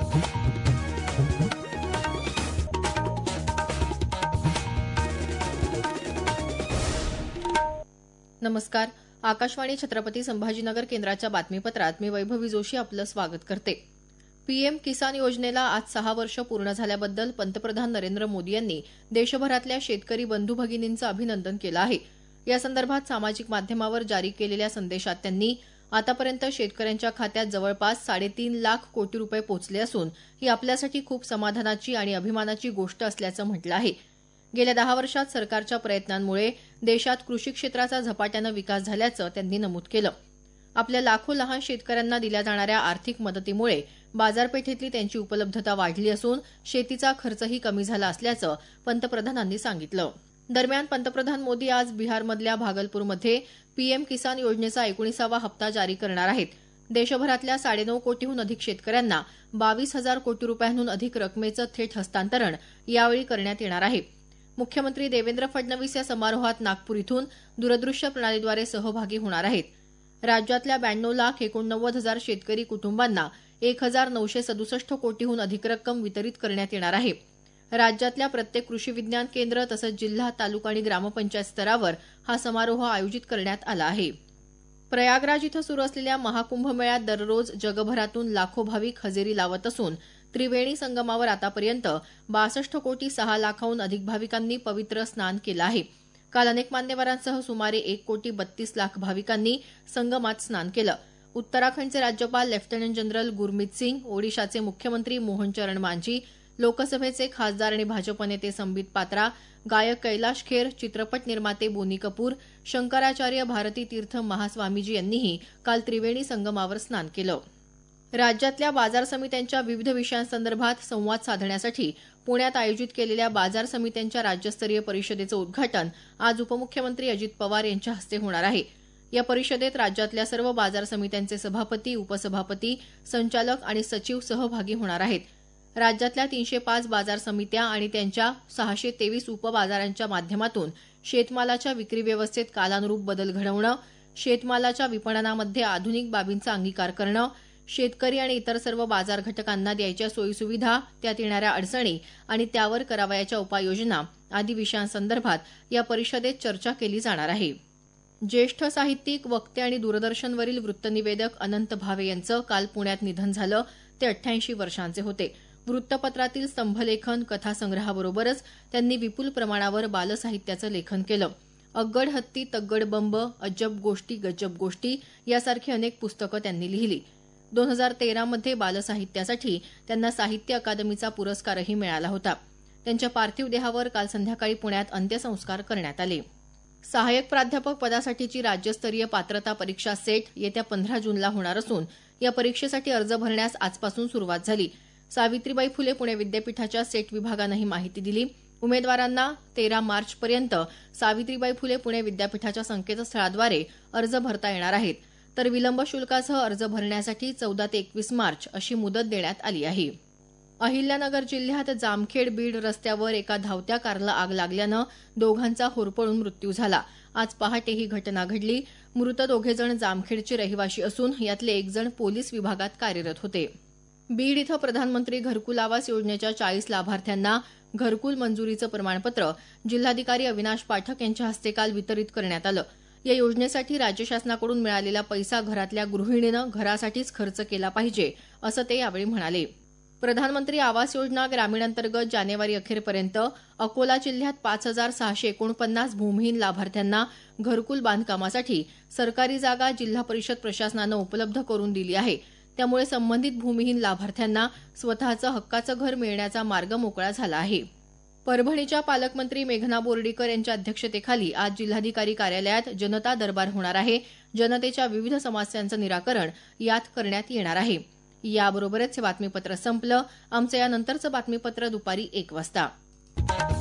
नमस्कार. आकाशवाणी छत्रपती संभाजीनगर केंद्राच्या बातमीपत्रात मी वैभवी जोशी आपलं स्वागत करते. पीएम किसान योजनेला आज 6 वर्ष पूर्ण झाल्याबद्दल पंतप्रधान नरेंद्र मोदी यांनी देशभरातल्या शेतकरी बंधू भगिनींचं अभिनंदन केलं आहे. यासंदर्भात सामाजिक माध्यमावर जारी केलेल्या संदेशात त्यांनी आतापर्यंत शेतकऱ्यांच्या खात्यात जवळपास 3.5 लाख कोटी रुपये पोहोचले असून ही आपल्यासाठी खूप समाधानाची आणि अभिमानाची गोष्ट असल्याचं म्हटलं आहे. गेल्या 10 वर्षात सरकारच्या प्रयत्नांमुळे देशात कृषी क्षेत्राचा झपाट्यानं विकास झाल्याचं त्यांनी नमूद केलं. आपल्या लाखो लहान शेतकऱ्यांना दिल्या जाणाऱ्या आर्थिक मदतीमुळे बाजारपेठेतली त्यांची उपलब्धता वाढली असून शेतीचा खर्चही कमी झाला असल्याचं पंतप्रधानांनी सांगितलं. दरम्यान पंतप्रधान मोदी आज बिहारमधल्या भागलपूरमध्ये पीएम किसान योजनेचा 19वा हप्ता जारी करणार आहेत. देशभरातल्या 9.5 कोटीहून अधिक शेतकऱ्यांना 22,000 कोटी रुपयांहून अधिक रकमेचं थेट हस्तांतरण यावेळी करण्यात येणार आहे. मुख्यमंत्री देवेंद्र फडणवीस या समारोहात नागपूर इथून दूरदृश्य प्रणालीद्वारे सहभागी होणार आहेत. राज्यातल्या 92,89,000 शेतकरी कुटुंबांना 1,967 कोटीहून अधिक रक्कम वितरित करण्यात येणार आहे. राज्यातल्या प्रत्येक कृषी विज्ञान केंद्र तसंच जिल्हा, तालुका आणि ग्रामपंचायत स्तरावर हा समारोह आयोजित करण्यात आला आहे. प्रयागराज इथं सुरू असलेल्या महाकुंभ मेळ्यात दररोज जगभरातून लाखो भाविक हजेरी लावत असून त्रिवेणी संगमावर आतापर्यंत 62 कोटी 6 लाखाहून अधिक भाविकांनी पवित्र स्नान केलं आहे. काल अनेक मान्यवरांसह सुमारे 1 कोटी 32 लाख भाविकांनी संगमात स्नान केलं. उत्तराखंडचे राज्यपाल लेफ्टनंट जनरल गुरमीत सिंग, ओडिशाचे मुख्यमंत्री मोहन चरण मांझी, लोकसभेचे खासदार आणि भाजप नेते संबित पात्रा, गायक कैलाश खेर, चित्रपट निर्माते बोनी कपूर, शंकराचार्य भारती तीर्थ महास्वामीजी यांनीही काल त्रिवेणी संगमावर स्नान केलं. राज्यातल्या बाजार समित्यांच्या विविध विषयांसंदर्भात संवाद साधण्यासाठी पुण्यात आयोजित केलेल्या बाजार समित्यांच्या राज्यस्तरीय परिषदेचं उद्घाटन आज उपमुख्यमंत्री अजित पवार यांच्या हस्ते होणार आहे. या परिषदेत राज्यातल्या सर्व बाजार समित्यांचे सभापती, उपसभापती, संचालक आणि सचिव सहभागी होणार आहेत. राज्यातल्या 305 बाजार समित्या आणि त्यांच्या 623 उपबाजारांच्या माध्यमातून शेतमालाच्या विक्री व्यवस्थेत कालानुरूप बदल घडवणं, शेतमालाच्या विपणनामध्ये आधुनिक बाबींचा अंगीकार करणं, शेतकरी आणि इतर सर्व बाजार घटकांना द्यायच्या सोयीसुविधा, त्यात येणाऱ्या अडचणी आणि त्यावर करावयाच्या उपाययोजना आदी विषयांसंदर्भात या परिषदेत चर्चा केली जाणार आहे. ज्येष्ठ साहित्यिक, वक्ते आणि दूरदर्शनवरील वृत्तनिवेदक अनंत भावे यांचं काल पुण्यात निधन झालं. ते 88 वर्षांचे होते. वृत्तपत्रातील स्तंभलेखन, कथासंग्रहाबरोबरच त्यांनी विपुल प्रमाणावर बालसाहित्याचं लेखन केलं. अग्गड हत्ती, तग्गड बंब, अजब गोष्टी, गजब गोष्टी यासारखी अनेक पुस्तकं त्यांनी लिहिली. 2013 मध्ये बालसाहित्यासाठी त्यांना साहित्य अकादमीचा पुरस्कारही मिळाला होता. त्यांच्या पार्थिव देहावर काल संध्याकाळी पुण्यात अंत्यसंस्कार करण्यात आले. सहाय्यक प्राध्यापक पदासाठीची राज्यस्तरीय पात्रता परीक्षा सेट येत्या 15 जूनला होणार असून या परीक्षेसाठी अर्ज भरण्यास आजपासून सुरुवात झाली. सावित्रीबाई फुले पुणे विद्यापीठाच्या सेट विभागानं ही माहिती दिली. उमेदवारांना 13 मार्चपर्यंत सावित्रीबाई फुले पुणे विद्यापीठाच्या संकेतस्थळाद्वारे अर्ज भरता येणार आहेत. तर विलंब शुल्कासह अर्ज भरण्यासाठी 14 ते 21 मार्च अशी मुदत देण्यात आली आहे. अहिल्यानगर जिल्ह्यात जामखेड बीड रस्त्यावर एका धावत्या कारला आग लागल्यानं दोघांचा होरपळून मृत्यू झाला. आज पहाटे ही घटना घडली. मृत दोघेजण जामखेडचे रहिवाशी असून यातले एक जण पोलीस विभागात कार्यरत होते. बीड इथं प्रधानमंत्री घरकुल आवास योजनेच्या 40 लाभार्थ्यांना घरकुल मंजुरीचं प्रमाणपत्र जिल्हाधिकारी अविनाश पाठक यांच्या हस्ते काल वितरित करण्यात आलं. या योजनेसाठी राज्य शासनाकडून मिळालेला पैसा घरातल्या गृहिणीनं घरासाठीच खर्च केला पाहिजे असं ते यावेळी म्हणाले. प्रधानमंत्री आवास योजना ग्रामीण अंतर्गत जानेवारी अखेरपर्यंत अकोला जिल्ह्यात 5,649 भूमिहीन लाभार्थ्यांना घरकुल बांधकामासाठी सरकारी जागा जिल्हा परिषद प्रशासनानं उपलब्ध करून दिली आहे. त्यामुळे संबंधित भूमिहीन लाभार्थ्यांना स्वतःचं हक्काचं घर मिळण्याचा मार्ग मोकळा झाला आहे. परभणीच्या पालकमंत्री मेघना बोर्डीकर यांच्या अध्यक्षतेखाली आज जिल्हाधिकारी कार्यालयात जनता दरबार होणार आहे. जनतेच्या विविध समस्यांचं निराकरण यात करण्यात येणार आहे. याबरोबरच हे बातमीपत्र संपलं. आमचं यानंतरचं बातमीपत्र दुपारी 1 वाजता.